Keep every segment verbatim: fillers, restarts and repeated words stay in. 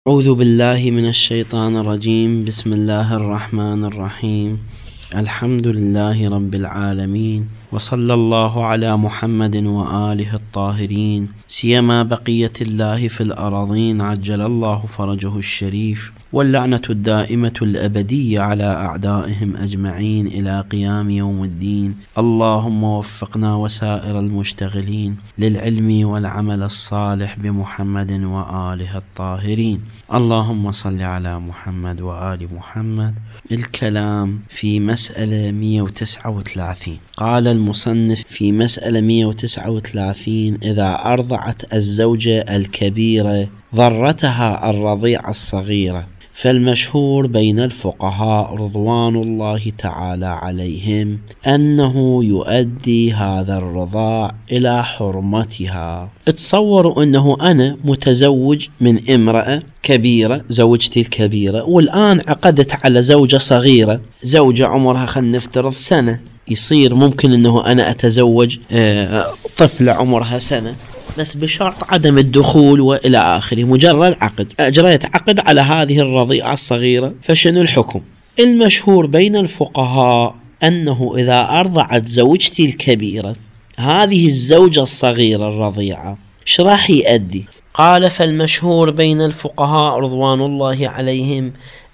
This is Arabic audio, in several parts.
أعوذ بالله من الشيطان الرجيم. بسم الله الرحمن الرحيم. الحمد لله رب العالمين، وصلى الله على محمد وآله الطاهرين، سيما بقية الله في الأراضين عجل الله فرجه الشريف، واللعنة الدائمة الأبدية على أعدائهم أجمعين إلى قيام يوم الدين. اللهم وفقنا وسائر المشتغلين للعلم والعمل الصالح بمحمد وآله الطاهرين. اللهم صل على محمد وآل محمد. الكلام في مسألة مئة وتسعة وثلاثين. قال المصنف في مسألة مئة وتسعة وثلاثين: إذا أرضعت الزوجة الكبيرة ضرتها الرضيعة الصغيرة، فالمشهور بين الفقهاء رضوان الله تعالى عليهم أنه يؤدي هذا الرضاع إلى حرمتها. تصوروا أنه أنا متزوج من امرأة كبيرة، زوجتي الكبيرة، والآن عقدت على زوجة صغيرة، زوجة عمرها خلينا نفترض سنة. يصير ممكن أنه أنا أتزوج طفلة عمرها سنة، بس بشرط عدم الدخول وإلى آخره، مجرد عقد. أجريت عقد على هذه الرضيعة الصغيرة، فشنو الحكم؟ المشهور بين الفقهاء أنه إذا أرضعت زوجتي الكبيرة هذه الزوجة الصغيرة الرضيعة، ايش راح يؤدي؟ قال: فالمشهور بين الفقهاء رضوان الله عليهم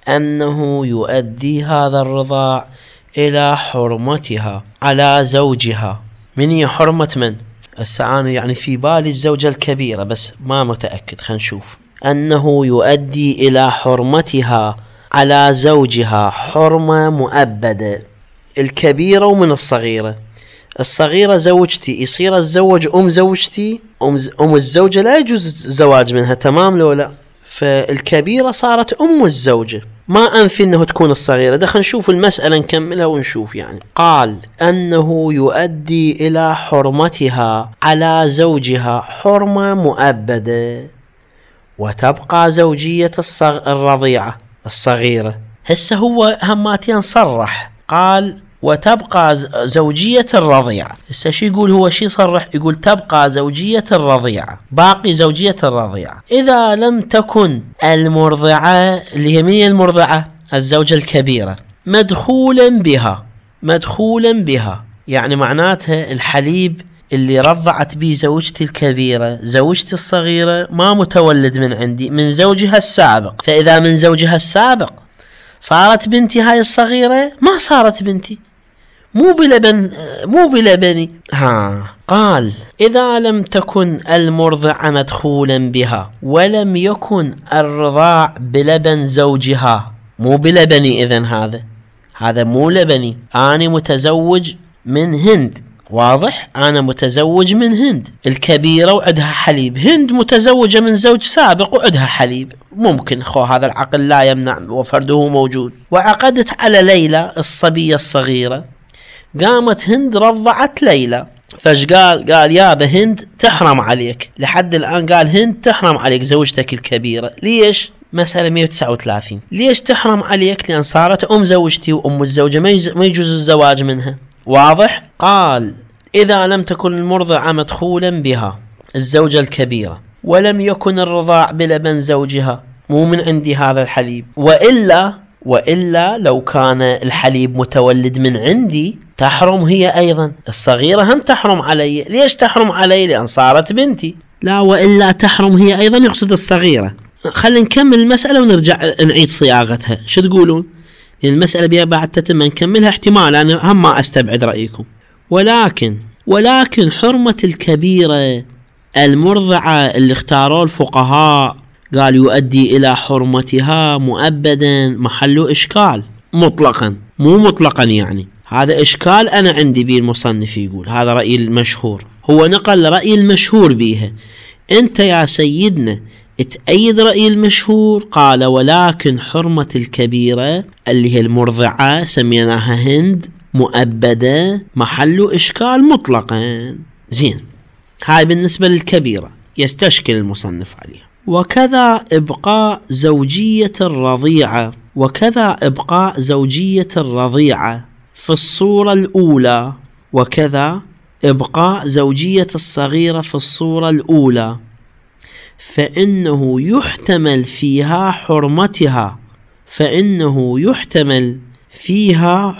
أنه يؤدي هذا الرضاع إلى حرمتها على زوجها. من هي حرمة من؟ السعانة يعني في بالي الزوجة الكبيرة، بس ما متأكد، خلينا نشوف. أنه يؤدي إلى حرمتها على زوجها حرمة مؤبدة. الكبيرة ومن الصغيرة. الصغيرة زوجتي، يصير الزوج أم زوجتي، أم, أم الزوجة لا يجوز الزواج منها، تمام لو لا؟ فالكبيرة صارت أم الزوجة، ما أنفي أنه تكون الصغيرة. دخل نشوف المسألة نكملها ونشوف. يعني قال أنه يؤدي إلى حرمتها على زوجها حرمة مؤبدة، وتبقى زوجية الصغ... الرضيعة الصغيرة. هسه هو هماتين صرح، قال وتبقى زوجية الرضيعة. هسه شي يقول هو؟ شي صرح؟ يقول تبقى زوجية الرضيعة، باقي زوجية الرضيعة إذا لم تكن المرضعة، اللي هي من المرضعة؟ الزوجة الكبيرة، مدخولا بها. مدخولا بها يعني معناتها الحليب اللي رضعت به زوجتي الكبيرة زوجتي الصغيرة ما متولد من عندي، من زوجها السابق. فإذا من زوجها السابق صارت بنتي هاي الصغيرة، ما صارت بنتي، مو بلبن، مو بلبني. ها قال إذا لم تكن المرضعة مدخولا بها ولم يكن الرضاع بلبن زوجها، مو بلبني. إذن هذا هذا مو لبني. أنا متزوج من هند، واضح؟ أنا متزوج من هند الكبيرة وعدها حليب. هند متزوجة من زوج سابق وعدها حليب، ممكن خو هذا العقل لا يمنع وفرده موجود. وعقدت على ليلى الصبية الصغيرة، قامت هند رضعت ليلى. فاش قال؟ قال يا هند تحرم عليك. لحد الآن قال هند تحرم عليك زوجتك الكبيرة. ليش؟ مسألة مئة وتسعة وثلاثين. ليش تحرم عليك؟ لأن صارت أم زوجتي وأم الزوجة ما يجوز الزواج منها، واضح؟ قال إذا لم تكن المرضعة مدخولا بها الزوجة الكبيرة ولم يكن الرضاع بلبن زوجها، مو من عندي هذا الحليب، وإلا وإلا لو كان الحليب متولد من عندي تحرم هي أيضا. الصغيرة هم تحرم علي. ليش تحرم علي؟ لأن صارت بنتي. لا، وإلا تحرم هي أيضا، يقصد الصغيرة. خلينا نكمل المسألة ونرجع نعيد صياغتها. شو تقولون؟ المسألة بها بعد تتم نكملها احتمال، أنا هم ما أستبعد رأيكم. ولكن ولكن حرمة الكبيرة المرضعة اللي اختاروا الفقهاء قال يؤدي إلى حرمتها مؤبدا، محله إشكال مطلقا، مو مطلقا يعني. هذا إشكال أنا عندي به. المصنف يقول هذا رأي المشهور، هو نقل رأي المشهور بيها. أنت يا سيدنا تأيد رأي المشهور. قال ولكن حرمة الكبيرة اللي هي المرضعة سميناها هند مؤبدة، محل إشكال مطلقا. زين، هاي بالنسبة للكبيرة يستشكل المصنف عليها. وكذا إبقاء زوجية الرضيعة وكذا إبقاء زوجية الرضيعة في الصورة الأولى، وكذا إبقاء زوجية الصغيرة في الصورة الأولى فإنه يحتمل فيها حرمتها فإنه يحتمل فيها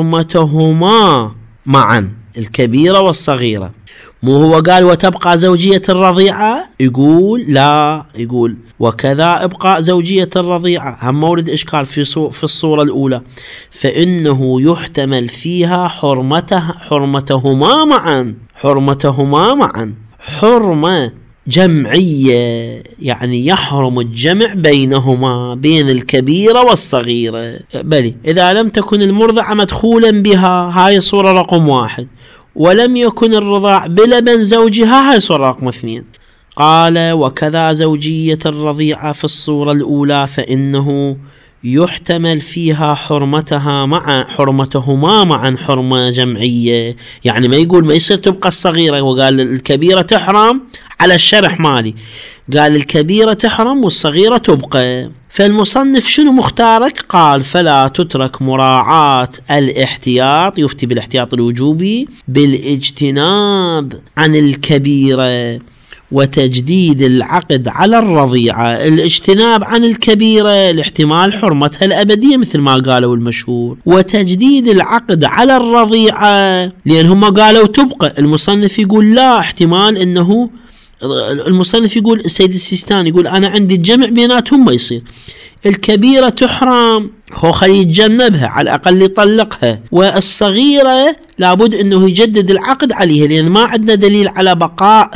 حرمتهما معا، الكبيرة والصغيرة. مو هو قال وتبقى زوجية الرضيعة؟ يقول لا، يقول وكذا ابقاء زوجية الرضيعة، هم مورد إشكال في في الصورة الأولى. فإنه يحتمل فيها حرمته حرمتهما معا حرمتهما معا حرمة جمعية، يعني يحرم الجمع بينهما، بين الكبيرة والصغيرة. بل إذا لم تكن المرضعة مدخولا بها، هاي صورة رقم واحد، ولم يكن الرضاع بلبن زوجها، هاي صورة رقم اثنين. قال وكذا زوجية الرضيعة في الصورة الأولى فإنه يحتمل فيها حرمتها مع حرمتهما معا حرمة جمعية، يعني ما يقول ما يصير تبقى الصغيرة وقال الكبيرة تحرم على الشرح مالي، قال الكبيرة تحرم والصغيرة تبقى. فالمصنف شنو مختارك؟ قال فلا تترك مراعاة الاحتياط، يفتي بالاحتياط الوجوبي بالاجتناب عن الكبيرة وتجديد العقد على الرضيعة. الاجتناب عن الكبيرة لاحتمال حرمتها الأبدية مثل ما قالوا المشهور، وتجديد العقد على الرضيعة لأن هم قالوا تبقى، المصنف يقول لا، احتمال أنه المصنف يقول السيد السيستاني يقول أنا عندي الجمع بيناتهم ما يصير، الكبيرة تحرم هو خلي يتجنبها على الأقل يطلقها، والصغيرة لابد أنه يجدد العقد عليها لأن ما عندنا دليل على بقاء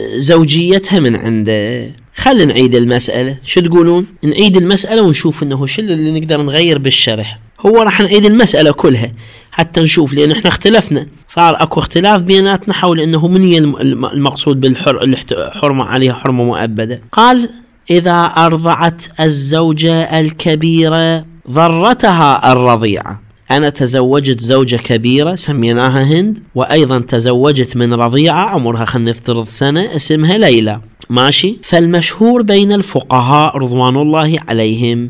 زوجيتها من عنده. خلينا نعيد المسألة، شو تقولون؟ نعيد المسألة ونشوف أنه شو اللي نقدر نغير بالشرح. هو راح نعيد المسألة كلها حتى نشوف، لأن احنا اختلفنا، صار اكو اختلاف بيناتنا حول انه من هي المقصود بالحرمة عليها حرمة مؤبدة. قال إذا أرضعت الزوجة الكبيرة ضرتها الرضيعة. أنا تزوجت زوجة كبيرة سميناها هند، وأيضا تزوجت من رضيعة عمرها خلينا نفترض سنة اسمها ليلى، ماشي. فالمشهور بين الفقهاء رضوان الله عليهم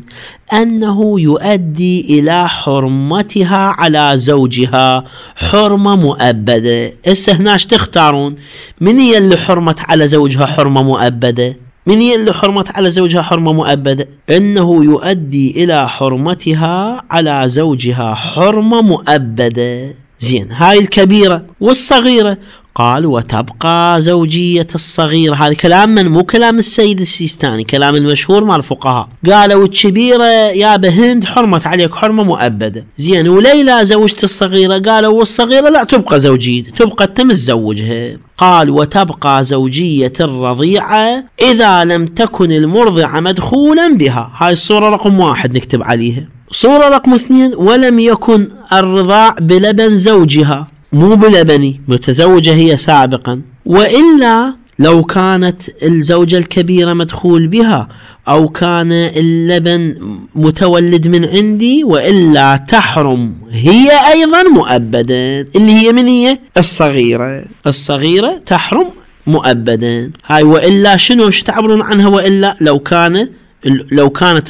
أنه يؤدي إلى حرمتها على زوجها حرمة مؤبدة. إسه هناش تختارون من هي اللي حرمت على زوجها حرمة مؤبدة؟ من هي اللي حرمت على زوجها حرمة مؤبدة؟ إنه يؤدي إلى حرمتها على زوجها حرمة مؤبدة. زين، هاي الكبيرة. والصغيرة قال وتبقى زوجية الصغيرة. هذا كلام من؟ مو كلام السيد السيستاني، كلام المشهور مع الفقهاء. قالوا الكبيرة يا بهند حرمت عليك حرمة مؤبدة. زين، وليلى زوجة الصغيرة قالوا والصغيرة لا تبقى زوجية، تبقى تمزوجها. قال وتبقى زوجية الرضيعة إذا لم تكن المرضعة مدخولا بها. هاي الصورة رقم واحد نكتب عليها. صورة رقم اثنين ولم يكن الرضاع بلبن زوجها، مو بلبني، متزوجة هي سابقا. وإلا لو كانت الزوجة الكبيرة مدخول بها أو كان اللبن متولد من عندي، وإلا تحرم هي أيضا مؤبدا، اللي هي من هي؟ الصغيرة. الصغيرة تحرم مؤبدا. هاي وإلا شنو تعبرون عنها؟ وإلا لو كان لو كانت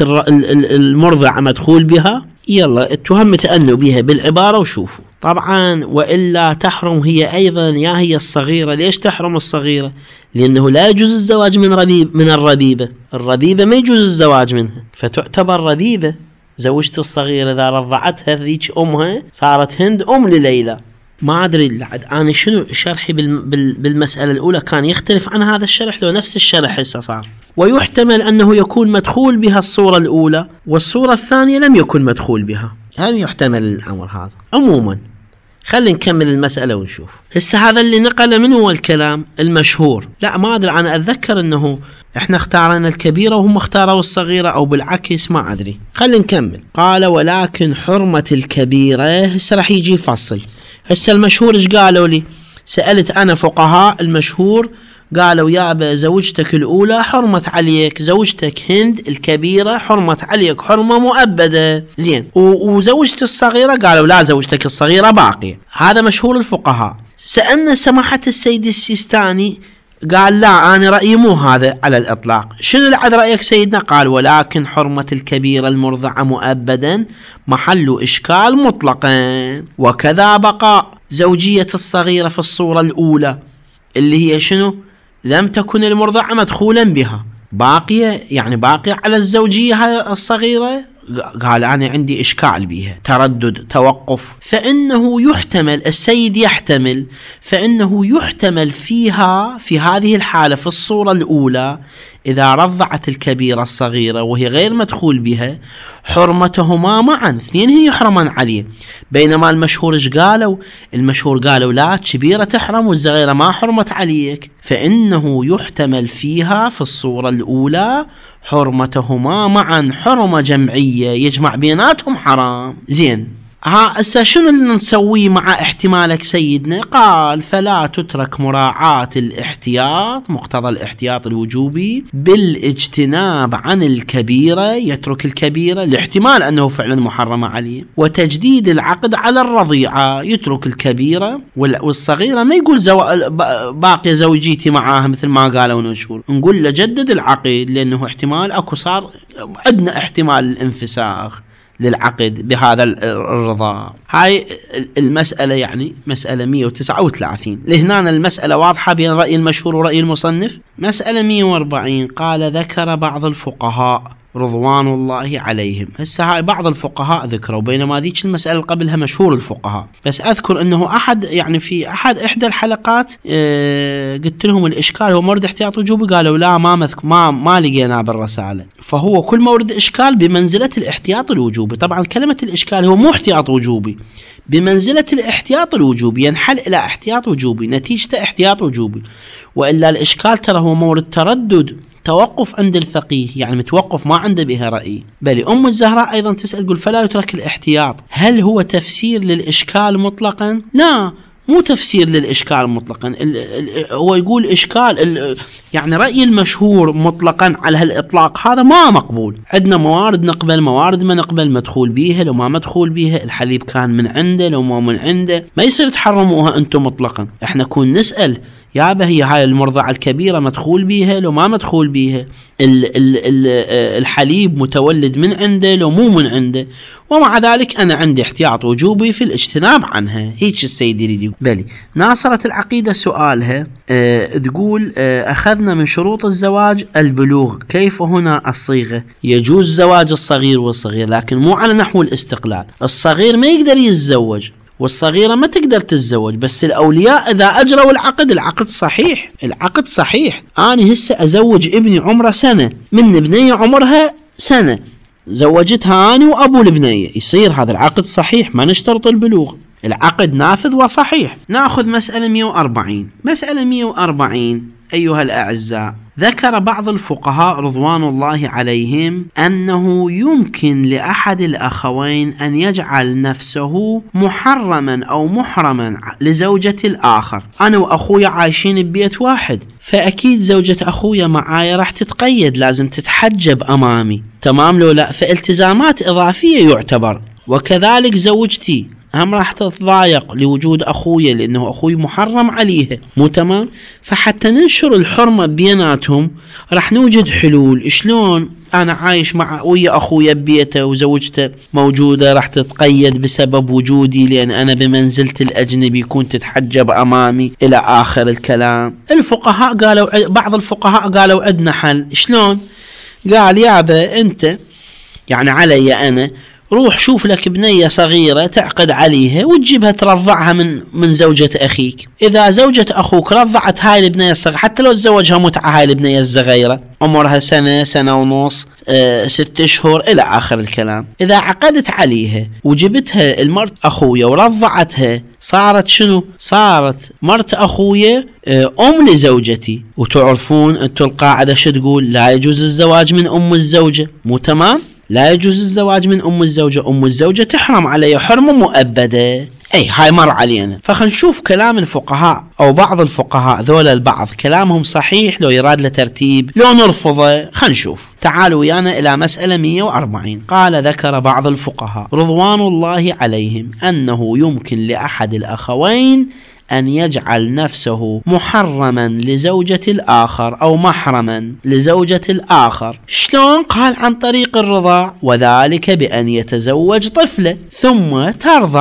المرضعة مدخول بها، يلا اتهم تأنوا بها بالعبارة وشوفوا. طبعا وإلا تحرم هي أيضا، يا هي الصغيرة. ليش تحرم الصغيرة؟ لأنه لا يجوز الزواج من ربيب من الربيبة، الربيبة ما يجوز الزواج منها، فتعتبر ربيبة. زوجت الصغيرة إذا رضعتها ذيك أمها صارت هند أم لليلى. ما أدري لعد أنا شنو شرحي بالمسألة الأولى كان يختلف عن هذا الشرح لو نفس الشرح هسه صار. ويحتمل أنه يكون مدخول بها الصورة الأولى والصورة الثانية لم يكن مدخول بها، هل يحتمل الأمر هذا؟ عموما خلينا نكمل المسألة ونشوف. هسه هذا اللي نقل منه هو الكلام المشهور. لا ما أدري، أنا أتذكر أنه إحنا اختارنا الكبيرة وهم اختاروا الصغيرة أو بالعكس، ما أدري. خلينا نكمل. قال ولكن حرمة الكبيرة. هسه راح يجي فصل. هسه المشهور إيش قالوا لي؟ سألت أنا فقهاء المشهور قالوا يا زوجتك الأولى حرمت عليك، زوجتك هند الكبيرة حرمت عليك حرمة مؤبدة. زين، وزوجت الصغيرة قالوا لا، زوجتك الصغيرة باقية. هذا مشهور الفقهاء. سألنا سماحة السيد السيستاني قال لا، أنا رأيي مو هذا على الإطلاق. شنو لعد رأيك سيدنا؟ قال ولكن حرمة الكبيرة المرضعة مؤبدا محل إشكال مطلقا، وكذا بقاء زوجية الصغيرة في الصورة الأولى اللي هي شنو؟ لم تكن المرضعة مدخولا بها، باقية يعني باقية على الزوجية هاي الصغيرة؟ قال أنا عندي إشكال بها، تردد، توقف. فإنه يحتمل، السيد يحتمل، فإنه يحتمل فيها في هذه الحالة في الصورة الأولى إذا رضعت الكبيرة الصغيرة وهي غير مدخول بها حرمتهما معا، اثنين هي يحرمان عليه. بينما المشهور ايش قالوا؟ المشهور قالوا لا، الكبيرة تحرم والصغيرة ما حرمت عليك. فإنه يحتمل فيها في الصورة الأولى حرمتهما معا، حرمة جمعية يجمع بيناتهم حرام. زين، ها هسه شنو اللي نسويه مع احتمالك سيدنا؟ قال فلا تترك مراعاة الاحتياط، مقتضى الاحتياط الوجوبي، بالاجتناب عن الكبيرة، يترك الكبيرة الاحتمال أنه فعلا محرمة عليه، وتجديد العقد على الرضيعة، يترك الكبيرة والصغيرة. ما يقول زو... باقي زوجيتي معاها مثل ما قالوا المشهور، نقول له جدد العقد، لأنه احتمال أكو صار عندنا احتمال الانفساخ للعقد بهذا الرضا. هاي المسألة يعني مسألة مئة وتسعة وثلاثين. لهنا المسألة واضحة بين رأي المشهور ورأي المصنف. مسألة مئة وأربعين، قال ذكر بعض الفقهاء رضوان الله عليهم. هسه هاي بعض الفقهاء ذكروا، بينما ذيك المسألة قبلها مشهور الفقهاء. بس أذكر أنه أحد يعني في أحد إحدى الحلقات اه قلت لهم الإشكال هو مورد احتياط وجوبي، قالوا لا ما مثك ما ما لقينا بالرسالة. فهو كل مورد إشكال بمنزلة الاحتياط الوجوبي. طبعا كلمة الإشكال هو مو احتياط وجوبي، بمنزلة الاحتياط الوجوبي، ينحل إلى احتياط وجوبي، نتيجة احتياط وجوبي. وإلا الإشكال ترى هو مورد تردد، توقف عند الفقيه، يعني متوقف ما عنده بها رأي. بل أم الزهراء أيضا تسأل تقول فلا يترك الاحتياط. هل هو تفسير للإشكال مطلقا؟ لا، مو تفسير للإشكال مطلقا. ال ال هو يقول إشكال، يعني رأي المشهور مطلقا على هالإطلاق هذا ما مقبول. عندنا موارد نقبل، موارد ما نقبل، مدخول بيها لو ما مدخول بيها، الحليب كان من عنده لو ما من عنده، ما يصير تحرموها أنتم مطلقا. احنا كون نسأل يابا هي هاي المرضعة الكبيرة مدخول بيها لو ما مدخول بيها، ال ال ال الحليب متولد من عنده لو مو من عنده، ومع ذلك أنا عندي احتياط وجوبي في الاجتناب عنها. هيك السيد يريد يقول. بلي ناصرة العقيدة سؤالها اه تقول اه أخذنا من شروط الزواج البلوغ، كيف هنا الصيغة؟ يجوز زواج الصغير والصغير لكن مو على نحو الاستقلال. الصغير ما يقدر يتزوج والصغيرة ما تقدر تتزوج، بس الأولياء إذا أجروا العقد، العقد صحيح، العقد صحيح. أنا هسه أزوج ابني عمره سنة من بنية عمرها سنة، زوجتها أنا وأبو البنية، يصير هذا العقد صحيح، ما نشترط البلوغ، العقد نافذ وصحيح. نأخذ مسألة مئة وأربعين. مسألة مئة وأربعين أيها الأعزاء، ذكر بعض الفقهاء رضوان الله عليهم أنه يمكن لأحد الأخوين أن يجعل نفسه محرما أو محرما لزوجة الآخر. أنا وأخويا عايشين ببيت واحد، فأكيد زوجة أخويا معايا راح تتقيد، لازم تتحجب أمامي، تمام لو لا؟ فالتزامات إضافية يعتبر. وكذلك زوجتي هم راح تتضايق لوجود أخويا، لأنه أخوي محرم عليها، مو تمام؟ فحتى ننشر الحرمة بيناتهم راح نوجد حلول. شلون؟ أنا عايش مع ويا أخويا ببيته وزوجته موجودة، راح تتقيد بسبب وجودي لأن أنا بمنزلة الأجنبي، يكون تتحجب أمامي إلى آخر الكلام. الفقهاء قالوا، بعض الفقهاء قالوا عندنا حل. شلون؟ قال يابا أنت يعني علي أنا، روح شوف لك بنية صغيرة تعقد عليها وتجيبها ترضعها من من زوجة أخيك. إذا زوجة أخوك رضعت هاي البنية الصغيرة، حتى لو تزوجها متعة هاي البنية الصغيرة عمرها سنة سنة ونص آه ست أشهر إلى آخر الكلام، إذا عقدت عليها وجبتها المرت أخويا ورضعتها، صارت شنو؟ صارت مرت أخويا آه أم لزوجتي. وتعرفون أنتوا القاعدة شو تقول؟ لا يجوز الزواج من أم الزوجة، مو تمام؟ لا يجوز الزواج من أم الزوجة، أم الزوجة تحرم عليه حرمة مؤبدة. أي هاي مر علينا. فخنشوف كلام الفقهاء أو بعض الفقهاء ذولا البعض كلامهم صحيح لو يراد لترتيب، لو نرفضه. خنشوف. تعالوا ويانا إلى مسألة مئة وأربعين. قال ذكر بعض الفقهاء رضوان الله عليهم أنه يمكن لأحد الأخوين أن يجعل نفسه محرما لزوجة الآخر أو محرما لزوجة الآخر. شلون؟ قال عن طريق الرضاع، وذلك بأن يتزوج طفلة ثم ترضع.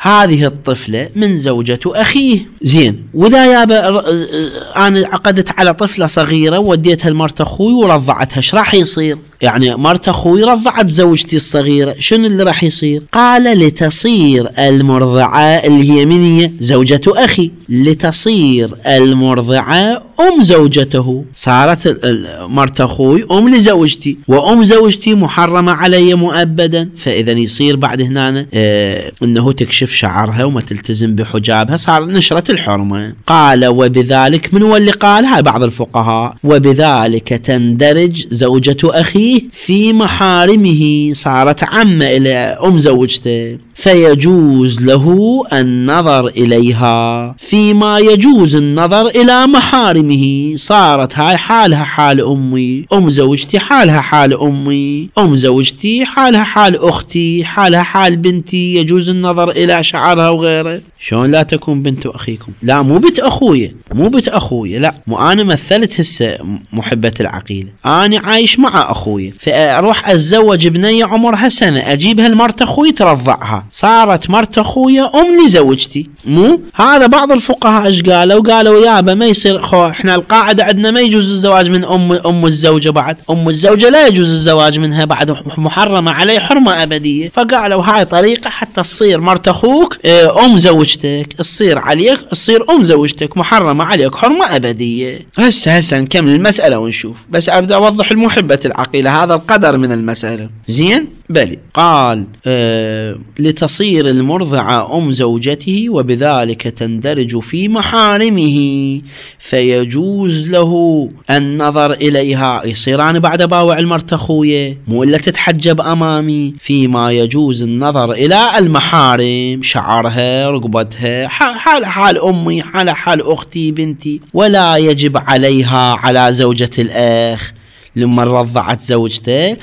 هذه الطفلة من زوجة أخيه. زين، وإذا يابا أنا عقدت على طفلة صغيرة وديتها لمرت أخوي ورضعتها، ايش راح يصير؟ يعني مرت أخوي رضعت زوجتي الصغيرة، شنو اللي راح يصير؟ قال لتصير المرضعة اللي هي من هي؟ زوجة أخي، لتصير المرضعة أم زوجته، صارت مرت أخوي أم لزوجتي، وأم زوجتي محرمة علي مؤبدا، فإذا يصير بعد هنا اه أنه تكشف شعرها وما تلتزم بحجابها، صار نشرة الحرمة. قال وبذلك، من هو اللي قال؟ هاي بعض الفقهاء، وبذلك تندرج زوجة أخيه في محارمه، صارت عمة إلى أم زوجته، فيجوز له النظر إليها فيما يجوز النظر إلى محارمه، صارت هاي حالها حال أمي، أم زوجتي حالها حال أمي، أم زوجتي حالها حال أختي، حالها حال بنتي، يجوز النظر إلى شعرها وغيره. شلون لا تكون بنت أخيكم؟ لا مو بنت أخويا، مو بنت أخويا، لا مو أنا مثلت هسه محبة العقيلة، أنا عايش مع أخويا، فأروح أتزوج بنية عمرها سنة، أجيبها لمرت أخوي ترضعها، صارت مرت أخويا أم لزوجتي. مو هذا بعض الفقهاء ايش قالوا؟ قالوا يابا ما يصير، خو احنا القاعدة عندنا ما يجوز الزواج من أم أم الزوجة، بعد أم الزوجة لا يجوز الزواج منها، بعد محرمة عليه حرمة أبدية، فقالوا هاي طريقة حتى تصير مرت أخوك أم زوجتك، تصير عليك تصير أم زوجتك، محرمة عليك حرمة أبدية. هسه هسه نكمل المسألة ونشوف، بس أريد أوضح المحبة العقيلة، هذا القدر من المسألة. زين بلي. قال آه لتصير المرضعة أم زوجته وبذلك تندرج في محارمه، فيجوز له النظر إليها، يصيران بعد باوع المرت أخويا، مو إلا تتحجب أمامي، فيما يجوز النظر إلى المحارم، شعرها، رقبتها، حال حال أمي، حال حال أختي، بنتي، ولا يجب عليها على زوجة الأخ لما رضعت زوجته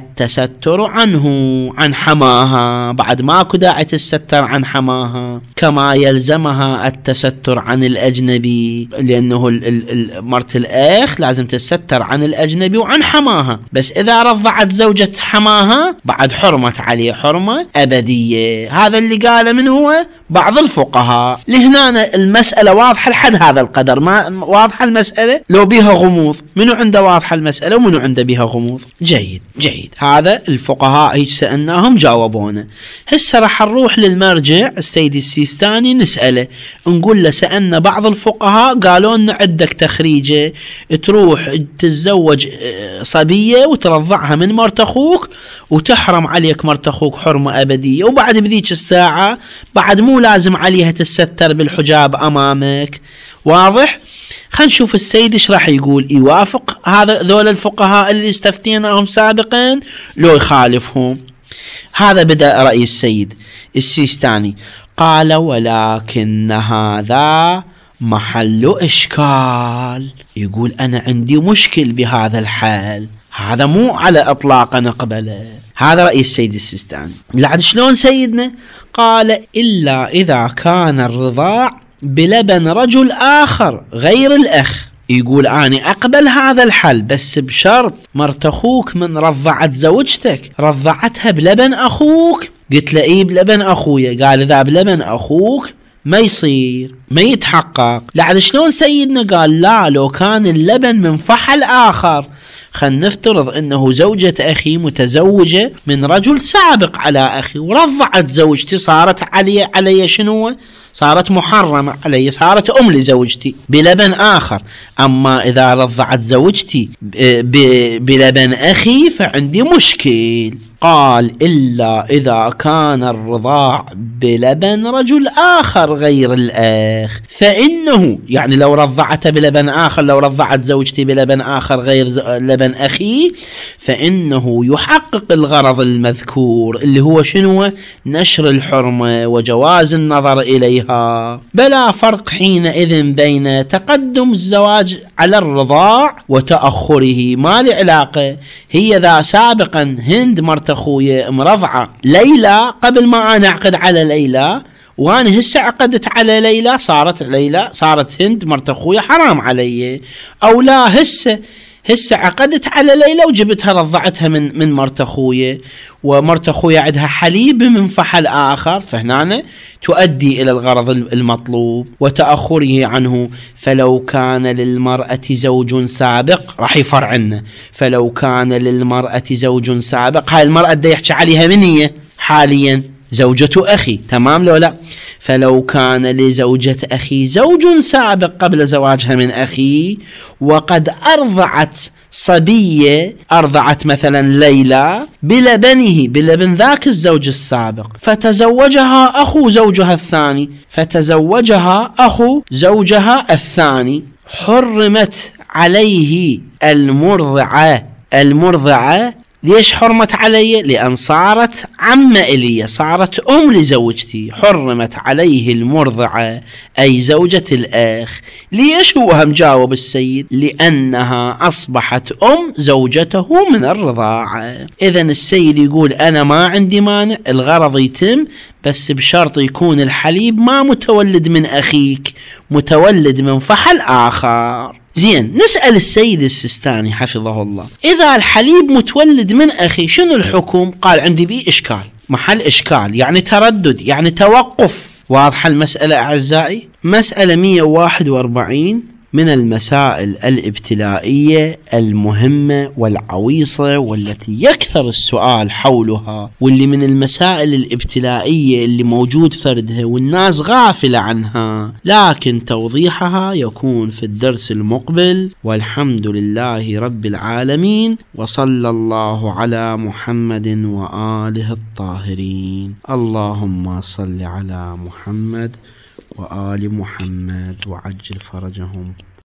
التستر عنه عن حماها، بعد ماكو داعي تستر عن حماها، كما يلزمها التستر عن الأجنبي، لأنه مرت الأخ لازم تستر عن الأجنبي وعن حماها، بس إذا رضعت زوجة حماها بعد حرمت عليه حرمة أبدية. هذا اللي قاله من هو بعض الفقهاء. لهنا المسألة واضحة لحد هذا القدر، ما واضحة المسألة لو بها غموض؟ منو عنده واضحة المسألة ومنو عنده بها غموض؟ جيد جيد، هذا الفقهاء هيك سألناهم جاوبونا. هسه راح نروح للمرجع السيد السيستاني نسأله، نقول له سألنا بعض الفقهاء قالوا لنا عندك تخريجة، تروح تتزوج صبية وترضعها من مرت أخوك وتحرم عليك مرت أخوك حرمة أبدية، وبعد بذيك الساعة بعد مو لازم عليها تستر بالحجاب أمامك. واضح؟ خلينا نشوف السيد ايش راح يقول، يوافق هذا ذول الفقهاء اللي استفتيناهم سابقا لو يخالفهم. هذا بدأ رأي السيد السيستاني، قال ولكن هذا محل إشكال، يقول أنا عندي مشكل بهذا الحال، هذا مو على إطلاق نقبله. هذا رأي السيد السيستاني. لعد شلون سيدنا؟ قال إلا إذا كان الرضاع بلبن رجل آخر غير الأخ، يقول أنا أقبل هذا الحل بس بشرط مرت أخوك من رضعت زوجتك رضعتها بلبن أخوك. قلت له إيه بلبن أخويا؟ قال إذا بلبن أخوك ما يصير، ما يتحقق. لعل شلون سيدنا؟ قال لا، لو كان اللبن من فحل آخر، خلنا نفترض أنه زوجة أخي متزوجة من رجل سابق على أخي ورضعت زوجتي، صارت علي علي شنو؟ صارت محرمة علي، صارت أم لزوجتي بلبن آخر. أما إذا رضعت زوجتي بلبن أخي فعندي مشكل. قال إلا إذا كان الرضاع بلبن رجل آخر غير الأخ، فإنه يعني لو رضعت بلبن آخر، لو رضعت زوجتي بلبن آخر غير لبن أخي، فإنه يحقق الغرض المذكور اللي هو شنو؟ نشر الحرمة وجواز النظر إليها، بلا فرق حينئذ بين تقدم الزواج على الرضاع وتأخره، ما له علاقة. هي ذا سابقا هند مرت أخويا مرضعة ليلى قبل ما أنا أعقد على ليلى، وأنا هسه عقدت على ليلى، صارت ليلى صارت هند مرت أخويا حرام علي، أو لا هسه هسه عقدت على ليلى وجبتها رضعتها من من مرت اخويا، ومرت اخويا عندها حليب من فحل اخر، فهنا تؤدي الى الغرض المطلوب وتاخره عنه. فلو كان للمراه زوج سابق، راح يفرعنا، فلو كان للمراه زوج سابق، هاي المراه دا يحكي عليها من هي حاليا؟ زوجة أخي، تمام لو لا؟ فلو كان لزوجة أخي زوج سابق قبل زواجها من أخي وقد أرضعت صبية، أرضعت مثلا ليلى بلبنه، بلبن ذاك الزوج السابق، فتزوجها أخو زوجها الثاني، فتزوجها أخو زوجها الثاني، حرمت عليه المرضعة. المرضعة ليش حرمت علي؟ لأن صارت عمة إلي، صارت أم لزوجتي، حرمت عليه المرضعة أي زوجة الأخ. ليش هو هم جاوب السيد؟ لأنها أصبحت أم زوجته من الرضاعة. إذن السيد يقول أنا ما عندي مانع، الغرض يتم، بس بشرط يكون الحليب ما متولد من أخيك، متولد من فحل آخر. زين، نسأل السيد السيستاني حفظه الله، إذا الحليب متولد من أخي شنو الحكم؟ قال عندي بيه إشكال، محل إشكال، يعني تردد، يعني توقف. واضحة المسألة أعزائي؟ مسألة مئة وواحد وأربعين من المسائل الابتلائية المهمة والعويصة والتي يكثر السؤال حولها، واللي من المسائل الابتلائية اللي موجود فردها والناس غافلة عنها، لكن توضيحها يكون في الدرس المقبل. والحمد لله رب العالمين، وصلى الله على محمد وآله الطاهرين. اللهم صل على محمد وآل محمد وعجل فرجهم.